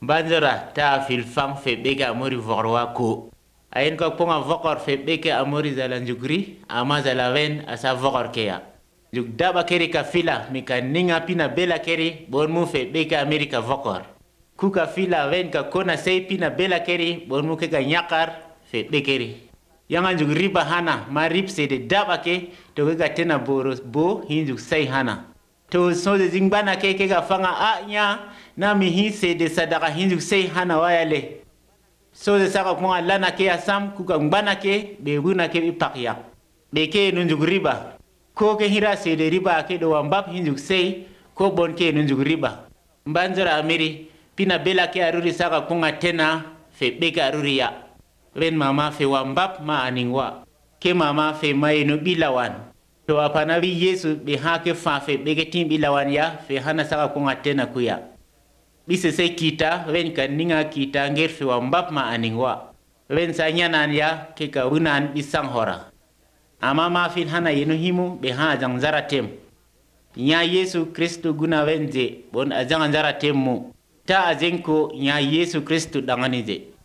banjara ta filfang fe beke amori vorwa ko ayen ko ponga vokor fe beke amori zala njugri ama zala wen asa vokor keya juk daba keri ka fila mika ninga pina bela keri bon mu fe beke amerika vokor kuka fila wen ka kona sei pina bela keri bon mu ke ka nyakar fe bekeri yanga juk riba hana ma rip se de daba ke to ga tena boros bo hinjuk sei hana to so de zingbana ke ga fanga a nya na mi hi se de sadaka hinjuk sei hana wayale so de saka ko lana ke asam kuka ngbana ke be guna ke ipakya be ke nunjuk riba ko ke hira se de riba ke do wambap hinjuk sei ko bon ke nunjuk riba mbanjara amiri pina bela ke aruri saka kunga tena fe beka aruri ya ren mama fe wambap ma aningwa ke mama fe mayeno bilawan to apana bi yesu be hake fa fe beke tim bilawan ya fe hana saka kunga tena kuya bise se kita ren kan ninga kita nger fe wambap ma aningwa ren sa nyanan ya ke ka unan bisang hora ama ma fin hana yeno himu be ha jangjara tem nya yesu kristo guna wenje bon ajanga jara temmu ta ajenko nya yesu kristo danganije